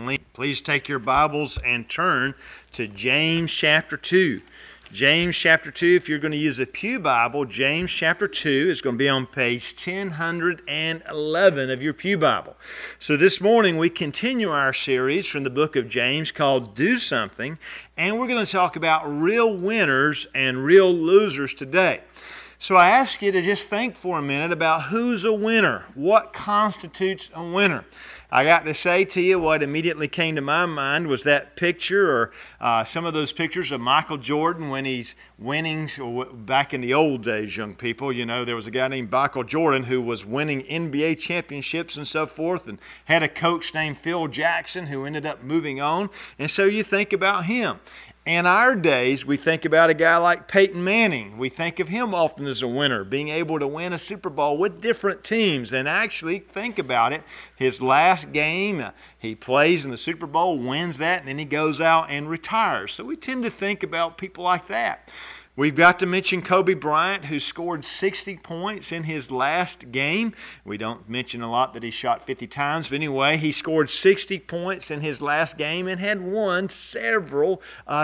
Link. Please take your Bibles and turn to James chapter 2. James chapter 2, if you're going to use a pew Bible, James chapter 2 is going to be on page 1011 of your pew Bible. So this morning we continue our series from the book of James called Do Something, and we're going to talk about real winners and real losers today. So I ask you to just think for a minute about who's a winner. What constitutes a winner? I got to say to you, what immediately came to my mind was that picture or some of those pictures of Michael Jordan when he's winning. Back in the old days, young people, you know, there was a guy named Michael Jordan who was winning NBA championships and so forth, and had a coach named Phil Jackson who ended up moving on. And so you think about him. In our days, we think about a guy like Peyton Manning. We think of him often as a winner, being able to win a Super Bowl with different teams. And actually, think about it, his last game, he plays in the Super Bowl, wins that, and then he goes out and retires. So we tend to think about people like that. We've got to mention Kobe Bryant, who scored 60 points in his last game. We don't mention a lot that he shot 50 times, but anyway, he scored 60 points in his last game and had won several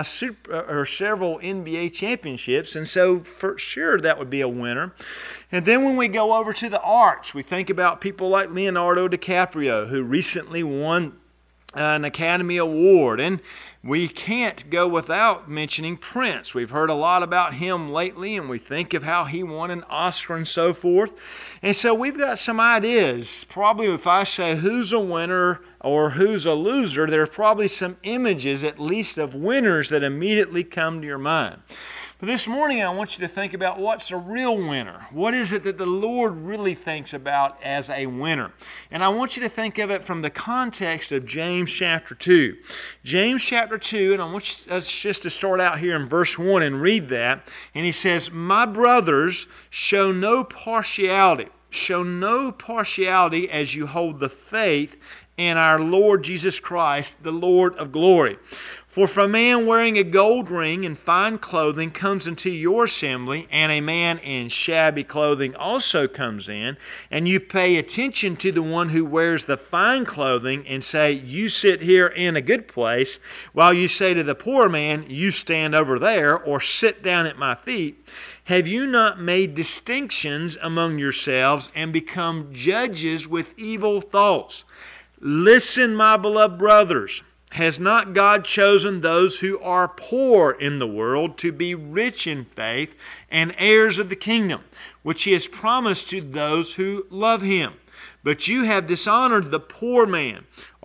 NBA championships, and so for sure that would be a winner. And then when we go over to the arts, we think about people like Leonardo DiCaprio, who recently won an Academy Award, and we can't go without mentioning Prince. We've heard a lot about him lately, and we think of how he won an Oscar and so forth. And so we've got some ideas. Probably if I say who's a winner or who's a loser, there are probably some images, at least, of winners that immediately come to your mind. But this morning I want you to think about what's a real winner. What is it that the Lord really thinks about as a winner? And I want you to think of it from the context of James chapter 2. James chapter 2, and I want us just to start out here in verse 1 and read that. And he says, "My brothers, show no partiality. Show no partiality as you hold the faith in our Lord Jesus Christ, the Lord of glory. For if a man wearing a gold ring and fine clothing comes into your assembly, and a man in shabby clothing also comes in, and you pay attention to the one who wears the fine clothing and say, 'You sit here in a good place,' while you say to the poor man, 'You stand over there,' or 'Sit down at my feet,' have you not made distinctions among yourselves and become judges with evil thoughts? Listen, my beloved brothers. Has not God chosen those who are poor in the world to be rich in faith and heirs of the kingdom, which He has promised to those who love Him? But you have dishonored the poor man.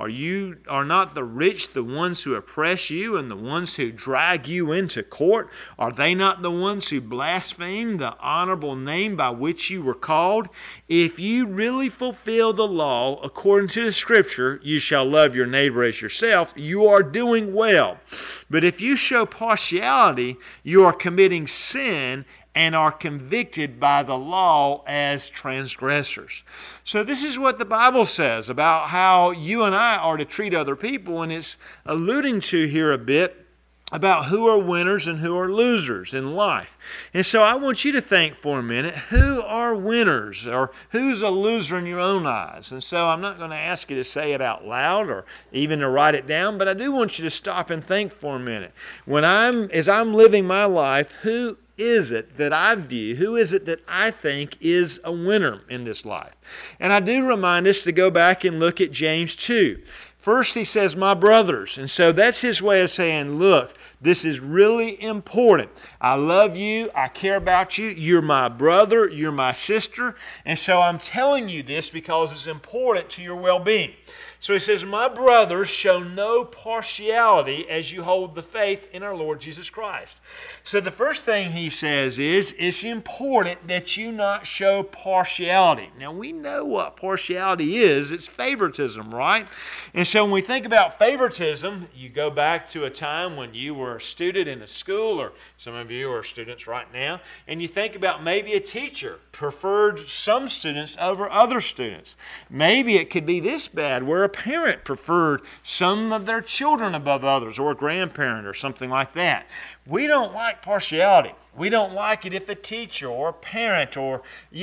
Are not the rich the ones who oppress you and the ones who drag you into court? Are they not the ones who blaspheme the honorable name by which you were called? If you really fulfill the law according to the Scripture, 'You shall love your neighbor as yourself,' you are doing well. But if you show partiality, you are committing sin and are convicted by the law as transgressors." So this is what the Bible says about how you and I are to treat other people, and it's alluding to here a bit about who are winners and who are losers in life. And so I want you to think for a minute, who are winners or who's a loser in your own eyes? And so I'm not going to ask you to say it out loud or even to write it down, but I do want you to stop and think for a minute. As I'm living my life, who is it that I view? Who is it that I think is a winner in this life? And I do remind us to go back and look at James 2. First he says, "My brothers." And so that's his way of saying, look, this is really important. I love you. I care about you. You're my brother. You're my sister. And so I'm telling you this because it's important to your well-being. So he says, "My brothers, show no partiality as you hold the faith in our Lord Jesus Christ." So the first thing he says is, it's important that you not show partiality. Now we know what partiality is. It's favoritism, right? And so when we think about favoritism, you go back to a time when you were a student in a school, or some of you are students right now, and you think about maybe a teacher preferred some students over other students. Maybe it could be this bad, where a parent preferred some of their children above others, or a grandparent or something like that. We don't like partiality. We don't like it if a teacher or a parent or,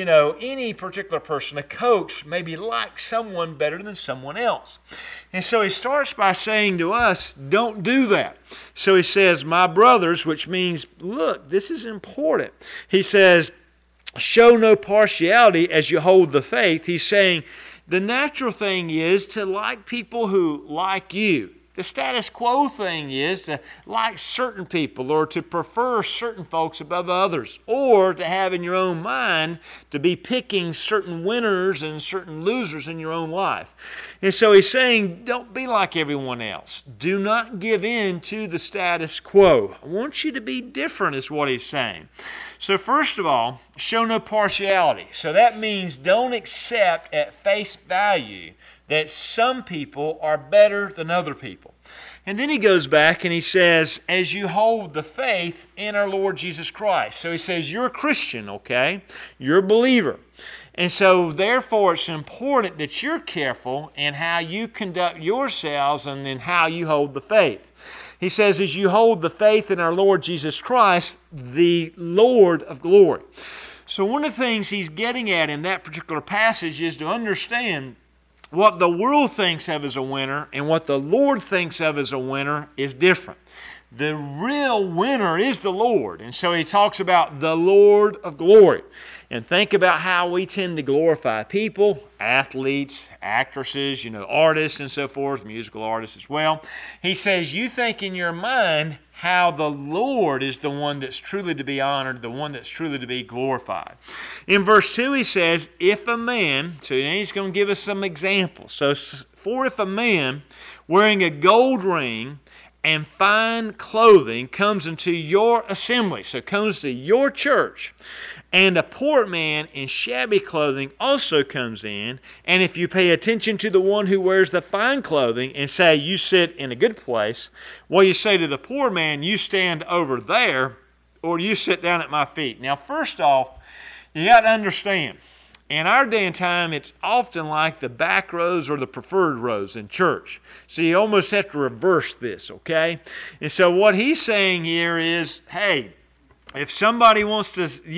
any particular person, a coach, maybe likes someone better than someone else. And so he starts by saying to us, don't do that. So he says, my brothers, which means, look, this is important. He says, show no partiality as you hold the faith. He's saying the natural thing is to like people who like you. The status quo thing is to like certain people or to prefer certain folks above others, or to have in your own mind to be picking certain winners and certain losers in your own life. And so he's saying, don't be like everyone else. Do not give in to the status quo. I want you to be different is what he's saying. So first of all, show no partiality. So that means don't accept at face value that some people are better than other people. And then he goes back and he says, as you hold the faith in our Lord Jesus Christ. So he says, you're a Christian, okay? You're a believer. And so therefore it's important that you're careful in how you conduct yourselves and in how you hold the faith. He says, as you hold the faith in our Lord Jesus Christ, the Lord of glory. So one of the things he's getting at in that particular passage is to understand what the world thinks of as a winner and what the Lord thinks of as a winner is different. The real winner is the Lord. And so he talks about the Lord of glory. And think about how we tend to glorify people, athletes, actresses, artists and so forth, musical artists as well. He says, you think in your mind how the Lord is the one that's truly to be honored, the one that's truly to be glorified. In verse 2 he says, if a man, so he's going to give us some examples. So, for if a man wearing a gold ring and fine clothing comes into your assembly, so comes to your church, and a poor man in shabby clothing also comes in, and if you pay attention to the one who wears the fine clothing and say you sit in a good place, well, you say to the poor man, you stand over there, or you sit down at my feet. Now, first off, you got to understand, in our day and time, it's often like the back rows or the preferred rows in church. So you almost have to reverse this, okay? And so what he's saying here is, hey, if somebody wants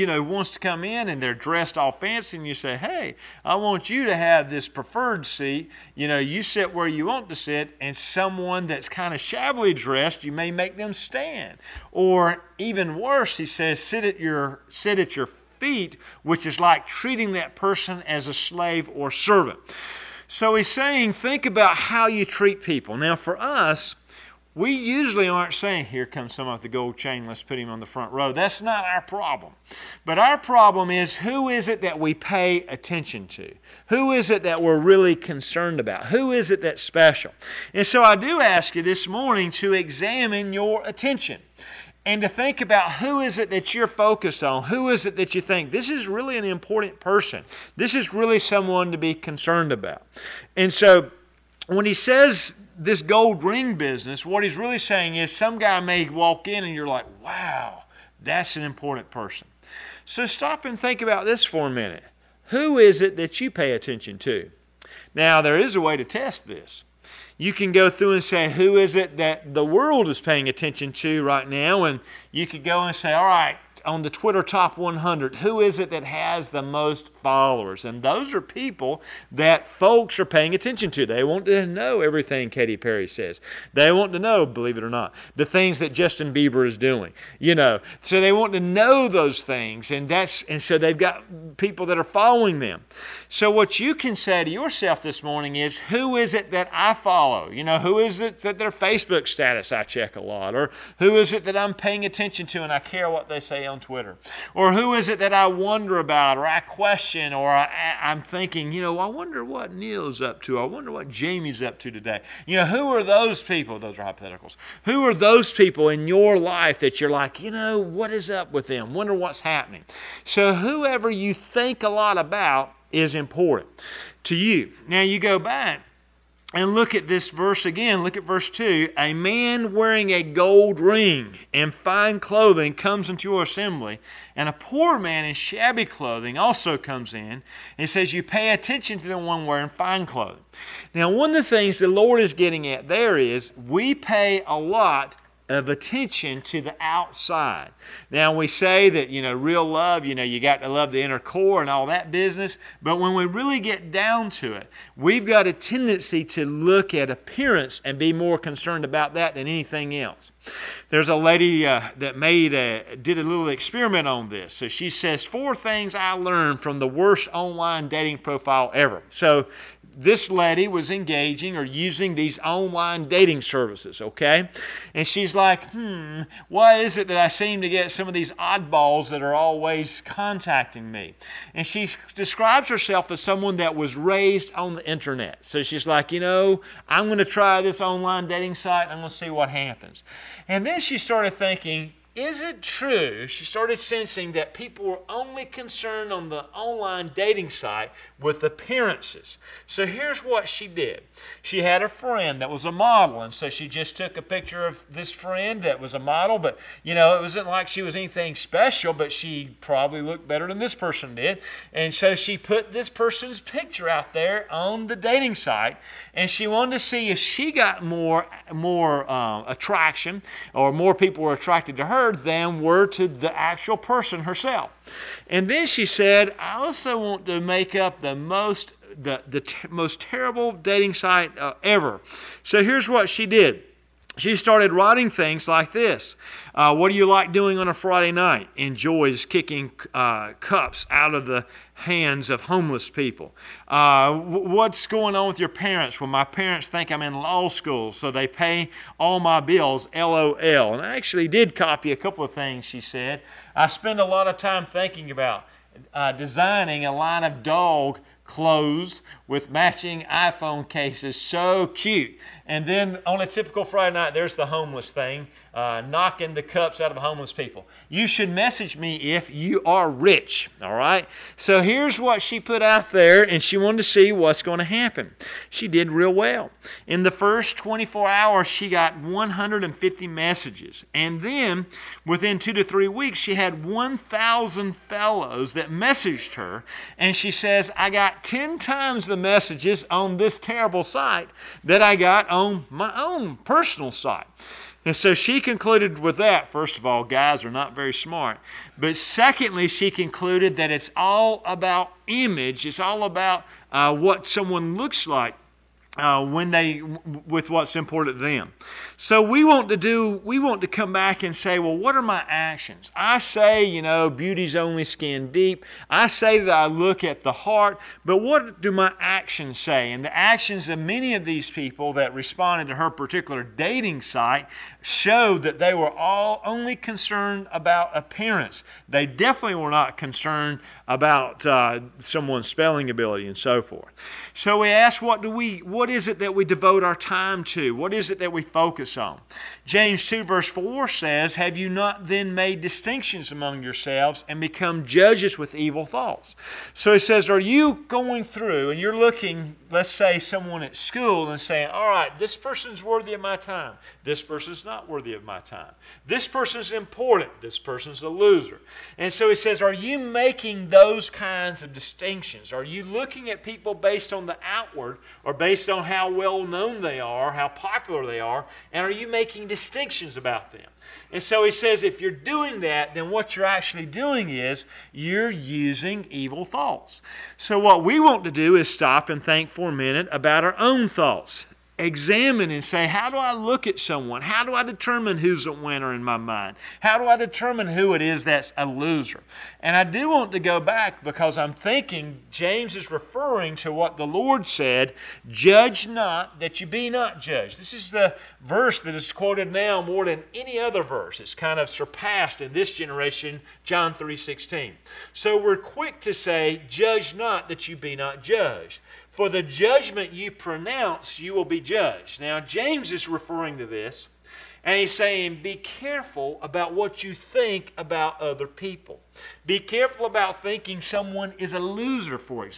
to come in and they're dressed all fancy and you say, hey, I want you to have this preferred seat, you sit where you want to sit, and someone that's kind of shabbily dressed, you may make them stand. Or even worse, he says, sit at your feet, which is like treating that person as a slave or servant. So he's saying, think about how you treat people. Now for us, we usually aren't saying, here comes someone with the gold chain, let's put him on the front row. That's not our problem. But our problem is, who is it that we pay attention to? Who is it that we're really concerned about? Who is it that's special? And so I do ask you this morning to examine your attention and to think about who is it that you're focused on. Who is it that you think, this is really an important person. This is really someone to be concerned about. And so when he says this gold ring business, what he's really saying is some guy may walk in and you're like, wow, that's an important person. So stop and think about this for a minute. Who is it that you pay attention to? Now, there is a way to test this. You can go through and say, who is it that the world is paying attention to right now? And you could go and say, all right, on the Twitter Top 100, who is it that has the most followers? And those are people that folks are paying attention to. They want to know everything Katy Perry says. They want to know, believe it or not, the things that Justin Bieber is doing. So they want to know those things, and so they've got people that are following them. So what you can say to yourself this morning is, who is it that I follow? Who is it that their Facebook status I check a lot? Or who is it that I'm paying attention to and I care what they say on Twitter? Or who is it that I wonder about, or I question, or I'm thinking, I wonder what Neil's up to. I wonder what Jamie's up to today. Who are those people? Those are hypotheticals. Who are those people in your life that you're like, what is up with them? Wonder what's happening. So whoever you think a lot about is important to you. Now you go back And look at this verse again. Look at verse 2. A man wearing a gold ring and fine clothing comes into your assembly, and a poor man in shabby clothing also comes in. It says you pay attention to the one wearing fine clothing. Now, one of the things the Lord is getting at there is we pay a lot of attention to the outside. Now we say that, real love, you got to love the inner core and all that business, but when we really get down to it, we've got a tendency to look at appearance and be more concerned about that than anything else. There's a lady that did a little experiment on this. So she says, 4 things I learned from the worst online dating profile ever. So this lady was engaging or using these online dating services, okay? And she's like, why is it that I seem to get some of these oddballs that are always contacting me? And she describes herself as someone that was raised on the internet. So she's like, I'm going to try this online dating site. I'm going to see what happens. And then she started thinking, is it true? She started sensing that people were only concerned on the online dating site with appearances. So here's what she did. She had a friend that was a model, and so she just took a picture of this friend that was a model, but it wasn't like she was anything special, but she probably looked better than this person did. And so she put this person's picture out there on the dating site, and she wanted to see if she got more attraction, or more people were attracted to her than were to the actual person herself. And then she said, I also want to make up the most terrible dating site ever. So here's what she did. She started writing things like this. What do you like doing on a Friday night? Enjoys kicking cups out of the hands of homeless people. What's going on with your parents? Well, my parents think I'm in law school, so they pay all my bills, LOL. And I actually did copy a couple of things she said. I spend a lot of time thinking about designing a line of dog clothes with matching iPhone cases. So cute. And then on a typical Friday night, there's the homeless thing, knocking the cups out of homeless people. You should message me if you are rich, all right? So here's what she put out there, and she wanted to see what's going to happen. She did real well. In the first 24 hours, she got 150 messages. And then within 2 to 3 weeks, she had 1,000 fellows that messaged her. And she says, I got 10 times the messages on this terrible site that I got on my own personal site. And so she concluded with that, first of all, guys are not very smart. But secondly, she concluded that it's all about image. It's all about what someone looks like with what's important to them. So we want to come back and say, well, what are my actions? I say, beauty's only skin deep. I say that I look at the heart, but what do my actions say? And the actions of many of these people that responded to her particular dating site showed that they were all only concerned about appearance. They definitely were not concerned about someone's spelling ability and so forth. So we ask, what is it that we devote our time to? What is it that we focus on? James 2 verse 4 says, have you not then made distinctions among yourselves and become judges with evil thoughts? So he says, are you going through and you're looking, let's say someone at school and saying, all right, this person's worthy of my time. This person's not worthy of my time. This person's important. This person's a loser. And so he says, are you making those kinds of distinctions? Are you looking at people based on the outward or based on how well known they are, how popular they are, and are you making distinctions about them? And so he says if you're doing that, then what you're actually doing is you're using evil thoughts. So what we want to do is stop and think for a minute about our own thoughts. Examine and say, how do I look at someone? How do I determine who's a winner in my mind? How do I determine who it is that's a loser? And I do want to go back because I'm thinking James is referring to what the Lord said, judge not that you be not judged. This is the verse that is quoted now more than any other verse. It's kind of surpassed in this generation, John 3:16. So we're quick to say, judge not that you be not judged. For the judgment you pronounce, you will be judged. Now, James is referring to this, and he's saying, be careful about what you think about other people. Be careful about thinking someone is a loser, for example.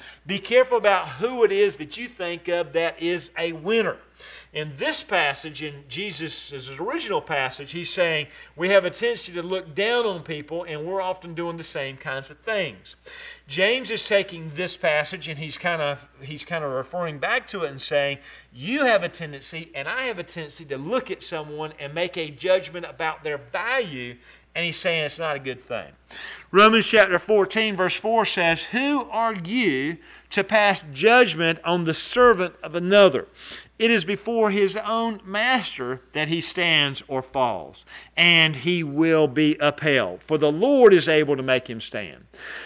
Be careful about who it is that you think of that is a winner. In this passage, in Jesus' original passage, he's saying we have a tendency to look down on people, and we're often doing the same kinds of things. James is taking this passage, and he's kind of referring back to it and saying, you have a tendency, and I have a tendency to look at someone and make a judgment about their value, and he's saying it's not a good thing. Romans chapter 14, verse 4 says, who are you to pass judgment on the servant of another? It is before his own master that he stands or falls, and he will be upheld. For the Lord is able to make him stand.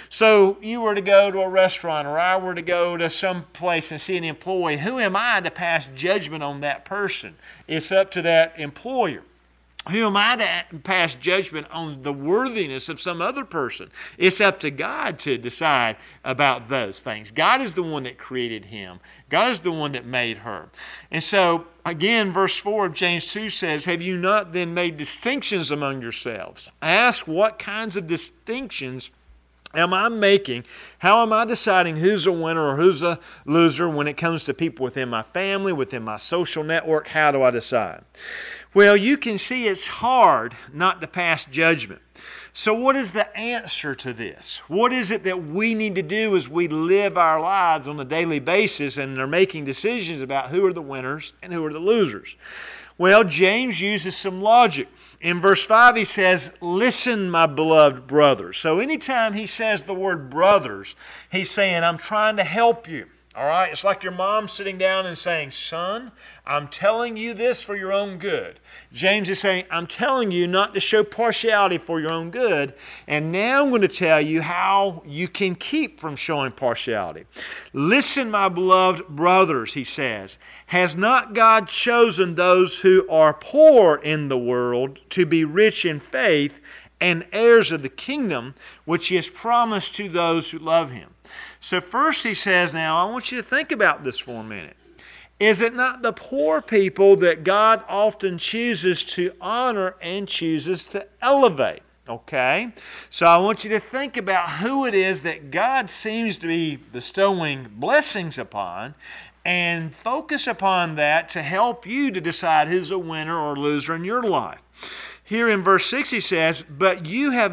So you were to go to a restaurant, or I were to go to some place and see an employee. Who am I to pass judgment on that person? It's up to that employer. Who am I to pass judgment on the worthiness of some other person? It's up to God to decide about those things. God is the one that created him. God is the one that made her. And so, again, verse 4 of James 2 says, have you not then made distinctions among yourselves? Ask what kinds of distinctions am I making? How am I deciding who's a winner or who's a loser when it comes to people within my family, within my social network? How do I decide? Well, you can see it's hard not to pass judgment. So what is the answer to this? What is it that we need to do as we live our lives on a daily basis and are making decisions about who are the winners and who are the losers? Well, James uses some logic. In verse 5 he says, listen, my beloved brothers. So anytime he says the word brothers, he's saying, I'm trying to help you. All right? It's like your mom sitting down and saying, son, I'm telling you this for your own good. James is saying, I'm telling you not to show partiality for your own good. And now I'm going to tell you how you can keep from showing partiality. Listen, my beloved brothers, he says, has not God chosen those who are poor in the world to be rich in faith and heirs of the kingdom, which he has promised to those who love him? So first he says, now I want you to think about this for a minute. Is it not the poor people that God often chooses to honor and chooses to elevate? Okay? So I want you to think about who it is that God seems to be bestowing blessings upon, and focus upon that to help you to decide who's a winner or loser in your life. Here in verse 6 he says, but you have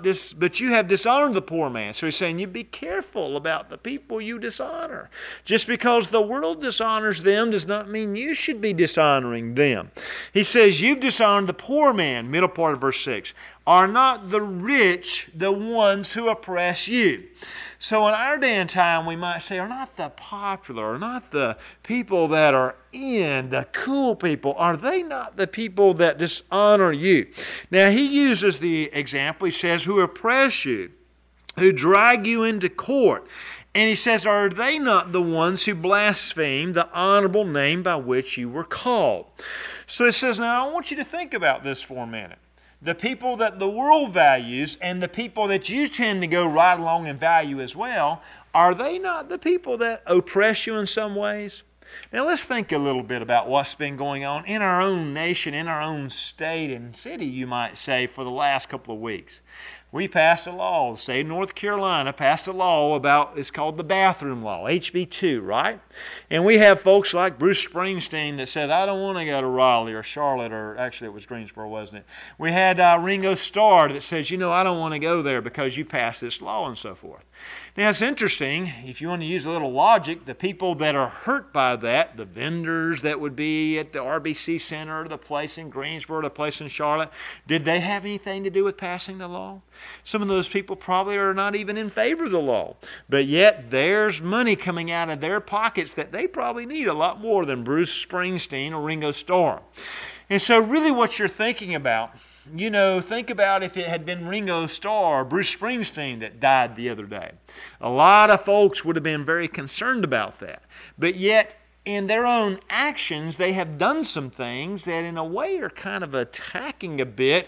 dishonored the poor man. So he's saying you be careful about the people you dishonor. Just because the world dishonors them does not mean you should be dishonoring them. He says you've dishonored the poor man, middle part of verse 6. Are not the rich the ones who oppress you? So in our day and time, we might say, are not the popular, are not the people that are in, the cool people, are they not the people that dishonor you? Now he uses the example, he says, who oppress you, who drag you into court. And he says, are they not the ones who blaspheme the honorable name by which you were called? So he says, now I want you to think about this for a minute. The people that the world values and the people that you tend to go right along and value as well, are they not the people that oppress you in some ways? Now let's think a little bit about what's been going on in our own nation, in our own state and city, you might say, for the last couple of weeks. We passed a law, the state of North Carolina passed a law about, it's called the bathroom law, HB 2, right? And we have folks like Bruce Springsteen that said, I don't want to go to Raleigh or Charlotte, or actually it was Greensboro, wasn't it? We had Ringo Starr that says, I don't want to go there because you passed this law and so forth. Now it's interesting, if you want to use a little logic, the people that are hurt by that, the vendors that would be at the RBC Center, the place in Greensboro, the place in Charlotte, did they have anything to do with passing the law? Some of those people probably are not even in favor of the law, but yet there's money coming out of their pockets that they probably need a lot more than Bruce Springsteen or Ringo Starr. And so really what you're thinking about, think about if it had been Ringo Starr or Bruce Springsteen that died the other day. A lot of folks would have been very concerned about that. But yet, in their own actions, they have done some things that in a way are kind of attacking a bit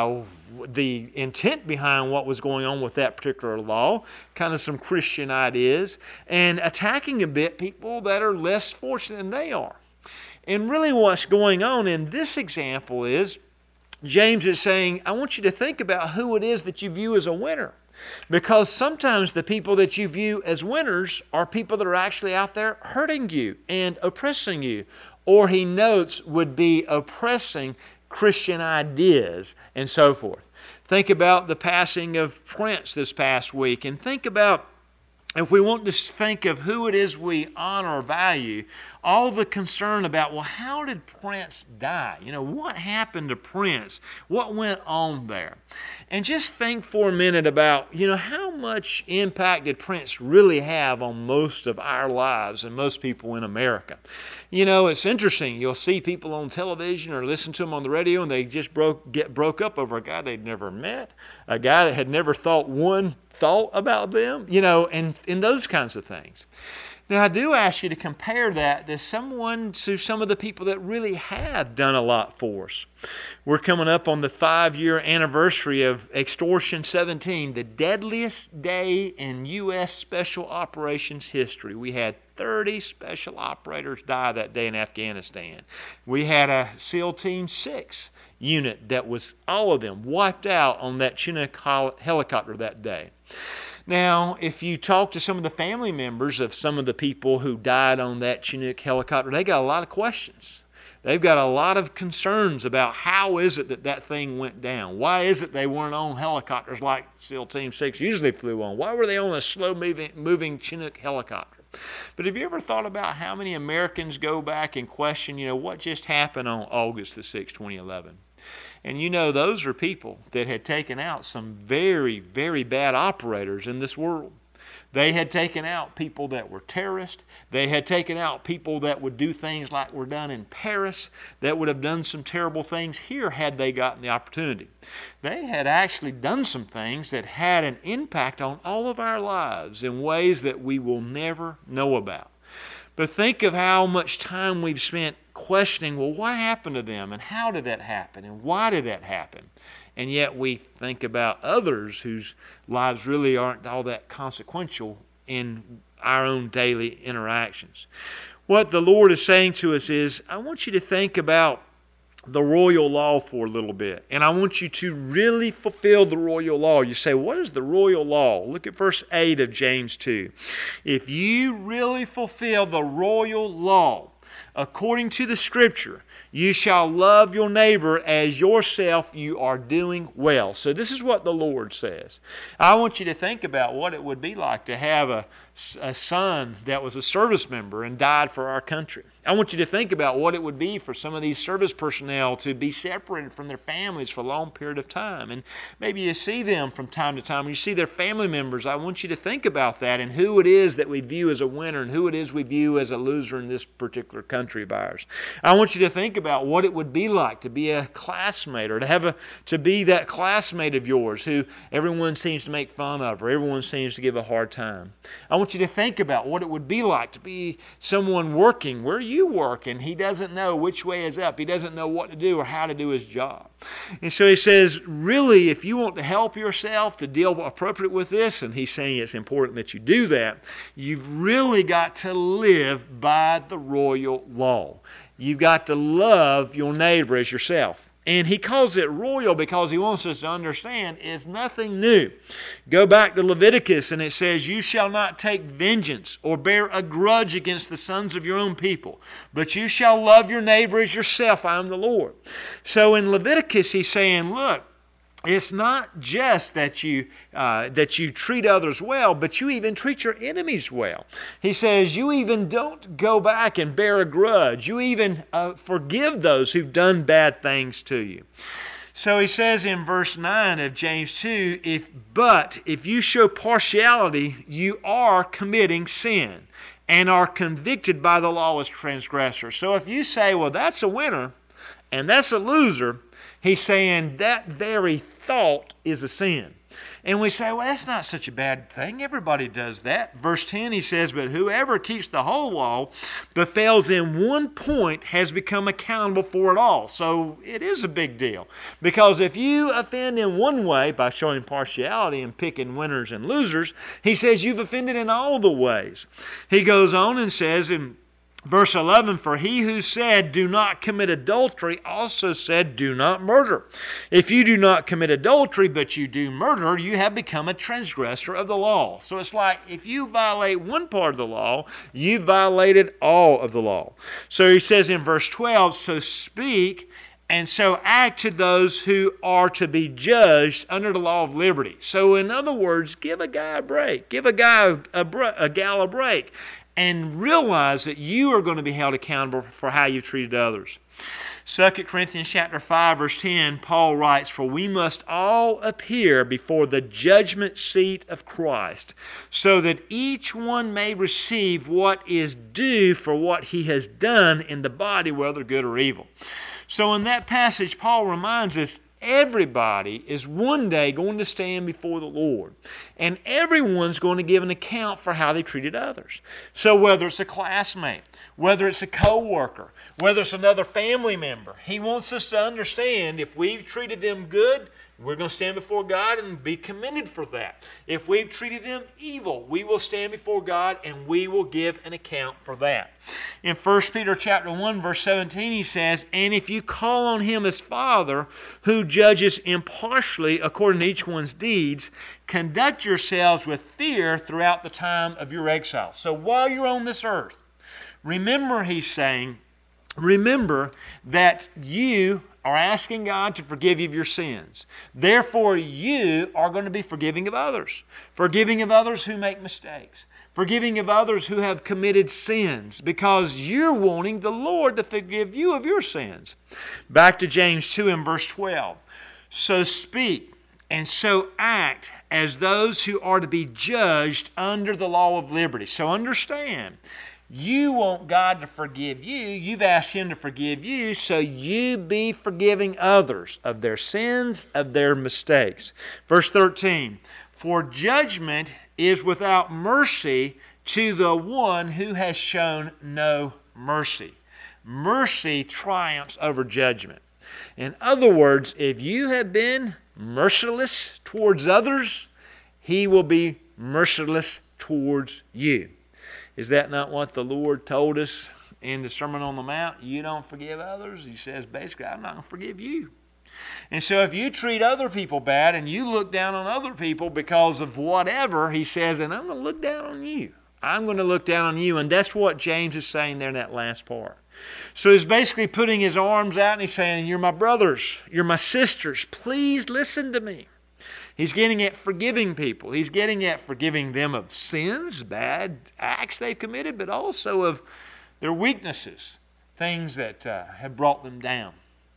the intent behind what was going on with that particular law, kind of some Christian ideas, and attacking a bit people that are less fortunate than they are. And really what's going on in this example is, James is saying, I want you to think about who it is that you view as a winner. Because sometimes the people that you view as winners are people that are actually out there hurting you and oppressing you, or he notes would be oppressing Christian ideas and so forth. Think about the passing of Prince this past week, and think about, if we want to think of who it is we honor or value, all the concern about, well, how did Prince die? What happened to Prince? What went on there? And just think for a minute about, how much impact did Prince really have on most of our lives and most people in America? It's interesting. You'll see people on television or listen to them on the radio, and they just get broke up over a guy they'd never met, a guy that had never thought one thought about them, and those kinds of things. Now, I do ask you to compare that to some of the people that really have done a lot for us. We're coming up on the 5-year anniversary of Extortion 17, the deadliest day in U.S. Special Operations history. We had 30 special operators die that day in Afghanistan. We had a SEAL Team 6 unit that was, all of them, wiped out on that Chinook helicopter that day. Now, if you talk to some of the family members of some of the people who died on that Chinook helicopter, they got a lot of questions. They've got a lot of concerns about how is it that thing went down? Why is it they weren't on helicopters like SEAL Team 6 usually flew on? Why were they on a slow-moving Chinook helicopter? But have you ever thought about how many Americans go back and question, what just happened on August the 6th, 2011? And those are people that had taken out some very, very bad operators in this world. They had taken out people that were terrorists. They had taken out people that would do things like were done in Paris, that would have done some terrible things here had they gotten the opportunity. They had actually done some things that had an impact on all of our lives in ways that we will never know about. But think of how much time we've spent questioning, well, what happened to them, and how did that happen, and why did that happen? And yet we think about others whose lives really aren't all that consequential in our own daily interactions. What the Lord is saying to us is, I want you to think about the royal law for a little bit. And I want you to really fulfill the royal law. You say, what is the royal law? Look at verse 8 of James 2. If you really fulfill the royal law, according to the Scripture, you shall love your neighbor as yourself, you are doing well. So this is what the Lord says. I want you to think about what it would be like to have a son that was a service member and died for our country. I want you to think about what it would be for some of these service personnel to be separated from their families for a long period of time. And maybe you see them from time to time, or you see their family members. I want you to think about that and who it is that we view as a winner and who it is we view as a loser in this particular country of ours. I want you to think about what it would be like to be a classmate, or to be that classmate of yours who everyone seems to make fun of, or everyone seems to give a hard time. I want you to think about what it would be like to be someone working where you work and he doesn't know which way is up. He doesn't know what to do or how to do his job. And so he says, really, if you want to help yourself to deal appropriate with this, and he's saying it's important that you do that, you've really got to live by the royal law. You've got to love your neighbor as yourself. And he calls it royal because he wants us to understand it's nothing new. Go back to Leviticus and it says, you shall not take vengeance or bear a grudge against the sons of your own people, but you shall love your neighbor as yourself. I am the Lord. So in Leviticus he's saying, look, it's not just that you treat others well, but you even treat your enemies well. He says you even don't go back and bear a grudge. You even forgive those who've done bad things to you. So he says in verse 9 of James 2, if you show partiality, you are committing sin and are convicted by the law as transgressors. So if you say, well, that's a winner and that's a loser, he's saying that very thought is a sin. And we say, well, that's not such a bad thing. Everybody does that. Verse 10, he says, but whoever keeps the whole law but fails in one point has become accountable for it all. So it is a big deal. Because if you offend in one way by showing partiality and picking winners and losers, he says you've offended in all the ways. He goes on and says in Verse 11, for he who said, do not commit adultery, also said, do not murder. If you do not commit adultery, but you do murder, you have become a transgressor of the law. So it's like if you violate one part of the law, you violated all of the law. So he says in verse 12, so speak and so act to those who are to be judged under the law of liberty. So in other words, give a guy a break. Give a gal a break. And realize that you are going to be held accountable for how you treated others. 2 Corinthians chapter 5, verse 10, Paul writes, for we must all appear before the judgment seat of Christ, so that each one may receive what is due for what he has done in the body, whether good or evil. So in that passage, Paul reminds us everybody is one day going to stand before the Lord. And everyone's going to give an account for how they treated others. So whether it's a classmate, whether it's a co-worker, whether it's another family member, he wants us to understand if we've treated them good, we're going to stand before God and be commended for that. If we've treated them evil, we will stand before God and we will give an account for that. In 1 Peter chapter 1, verse 17, he says, and if you call on him as Father, who judges impartially according to each one's deeds, conduct yourselves with fear throughout the time of your exile. So while you're on this earth, remember, he's saying, remember that you are asking God to forgive you of your sins. Therefore, you are going to be forgiving of others. Forgiving of others who make mistakes. Forgiving of others who have committed sins, because you're wanting the Lord to forgive you of your sins. Back to James 2 and verse 12. So speak and so act as those who are to be judged under the law of liberty. So understand, you want God to forgive you. You've asked Him to forgive you, so you be forgiving others of their sins, of their mistakes. Verse 13, for judgment is without mercy to the one who has shown no mercy. Mercy triumphs over judgment. In other words, if you have been merciless towards others, He will be merciless towards you. Is that not what the Lord told us in the Sermon on the Mount? You don't forgive others. He says, basically, I'm not going to forgive you. And so if you treat other people bad and you look down on other people because of whatever, He says, and I'm going to look down on you. I'm going to look down on you. And that's what James is saying there in that last part. So he's basically putting his arms out and he's saying, you're my brothers, you're my sisters, please listen to me. He's getting at forgiving people. He's getting at forgiving them of sins, bad acts they've committed, but also of their weaknesses, things that have brought them down.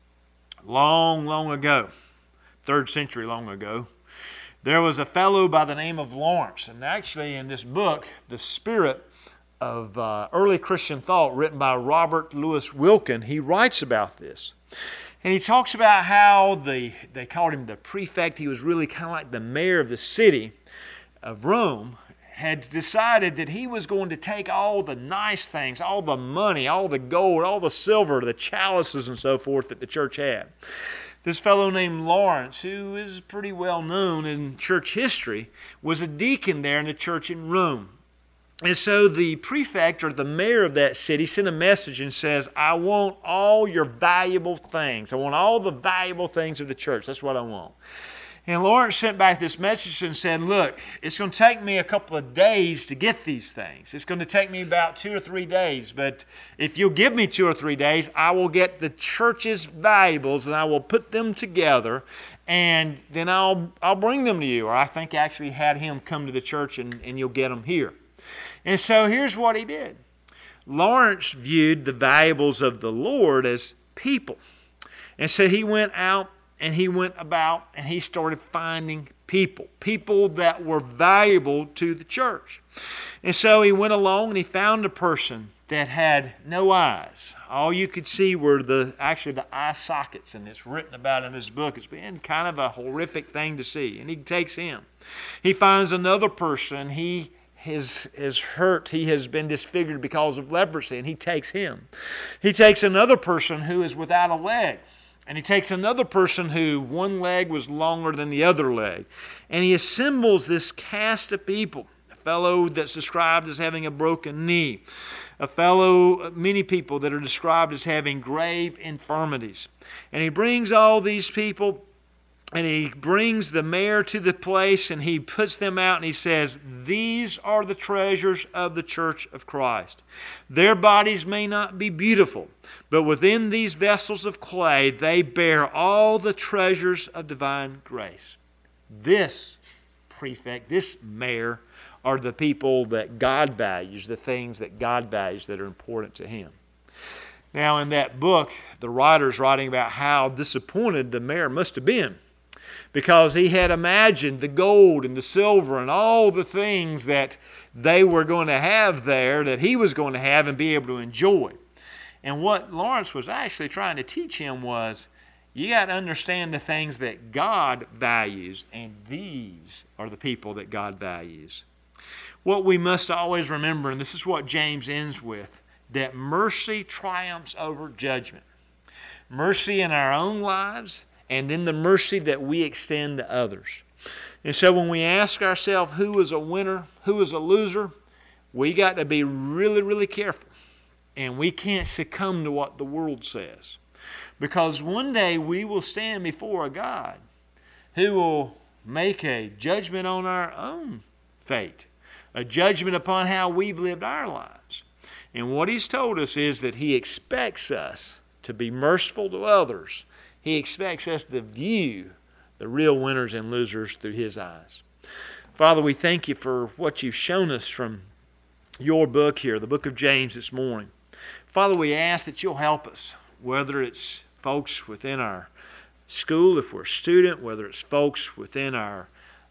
Long, long ago, 3rd century long ago, there was a fellow by the name of Lawrence. And actually in this book, The Spirit of Early Christian Thought, written by Robert Louis Wilkin, he writes about this. And he talks about how they called him the prefect. He was really kind of like the mayor of the city of Rome, had decided that he was going to take all the nice things, all the money, all the gold, all the silver, the chalices and so forth that the church had. This fellow named Lawrence, who is pretty well known in church history, was a deacon there in the church in Rome. And so the prefect or the mayor of that city sent a message and says, I want all your valuable things. I want all the valuable things of the church. That's what I want. And Lawrence sent back this message and said, look, it's going to take me a couple of days to get these things. It's going to take me about 2 or 3 days. But if you'll give me 2 or 3 days, I will get the church's valuables and I will put them together. And then I'll bring them to you. Or I think I actually had him come to the church and you'll get them here. And so here's what he did. Lawrence viewed the valuables of the Lord as people. And so he went out and he went about and he started finding people that were valuable to the church. And so he went along and he found a person that had no eyes. All you could see were the eye sockets, and it's written about in this book. It's been kind of a horrific thing to see. And he takes him. He finds another person. He is hurt. He has been disfigured because of leprosy, and he takes him. He takes another person who is without a leg, and he takes another person who one leg was longer than the other leg, and he assembles this cast of people fellow that's described as having a broken knee, many people that are described as having grave infirmities. And he brings all these people, and he brings the mayor to the place, and he puts them out, and he says, these are the treasures of the church of Christ. Their bodies may not be beautiful, but within these vessels of clay, they bear all the treasures of divine grace. This prefect, this mayor, are the people that God values, the things that God values that are important to him. Now, in that book, the writer's writing about how disappointed the mayor must have been, because he had imagined the gold and the silver and all the things that they were going to have there, that he was going to have and be able to enjoy. And what Lawrence was actually trying to teach him was, you got to understand the things that God values, and these are the people that God values. What we must always remember, and this is what James ends with, that mercy triumphs over judgment. Mercy in our own lives, and then the mercy that we extend to others. And so when we ask ourselves who is a winner, who is a loser, we got to be really, really careful. And we can't succumb to what the world says. Because one day we will stand before a God who will make a judgment on our own fate, a judgment upon how we've lived our lives. And what He's told us is that He expects us to be merciful to others. He expects us to view the real winners and losers through His eyes. Father, we thank You for what You've shown us from Your book here, the book of James this morning. Father, we ask that You'll help us, whether it's folks within our school, if we're a student, whether it's folks within our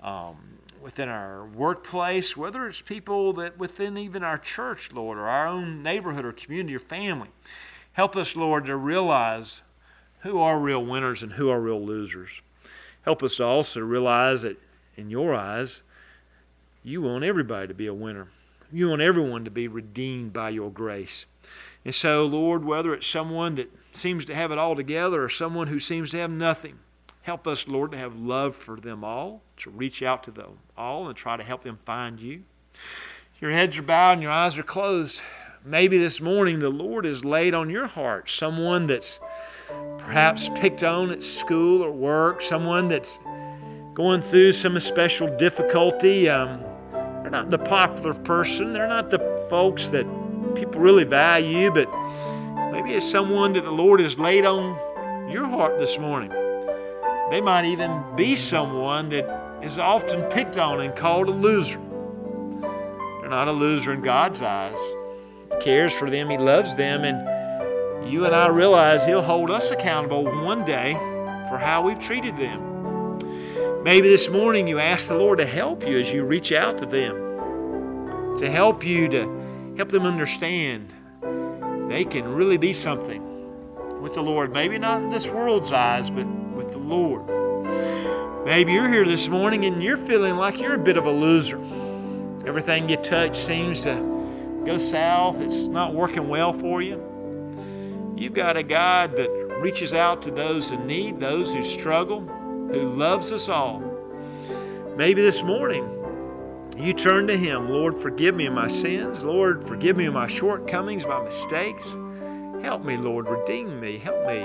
workplace, whether it's people that within even our church, Lord, or our own neighborhood or community or family. Help us, Lord, to realize who are real winners and who are real losers. Help us to also realize that in Your eyes, You want everybody to be a winner. You want everyone to be redeemed by Your grace. And so, Lord, whether it's someone that seems to have it all together or someone who seems to have nothing, help us, Lord, to have love for them all, to reach out to them all and try to help them find You. Your heads are bowed and your eyes are closed. Maybe this morning the Lord has laid on your heart someone that's perhaps picked on at school or work, someone that's going through some special difficulty. They're not the popular person. They're not the folks that people really value, but maybe it's someone that the Lord has laid on your heart this morning. They might even be someone that is often picked on and called a loser. They're not a loser in God's eyes. He cares for them. He loves them. And you and I realize He'll hold us accountable one day for how we've treated them. Maybe this morning you ask the Lord to help you as you reach out to them, to help you, to help them understand they can really be something with the Lord. Maybe not in this world's eyes, but with the Lord. Maybe you're here this morning and you're feeling like you're a bit of a loser. Everything you touch seems to go south. It's not working well for you. You've got a God that reaches out to those who need, those who struggle, who loves us all. Maybe this morning you turn to Him. Lord, forgive me of my sins. Lord, forgive me of my shortcomings, my mistakes. Help me, Lord. Redeem me. Help me.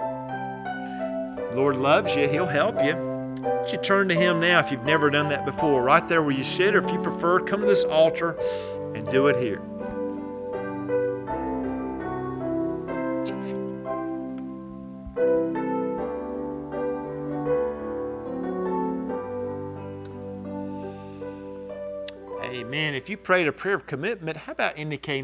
The Lord loves you. He'll help you. Why don't you turn to Him now if you've never done that before? Right there where you sit, or if you prefer, come to this altar and do it here. Amen. If you prayed a prayer of commitment, how about indicating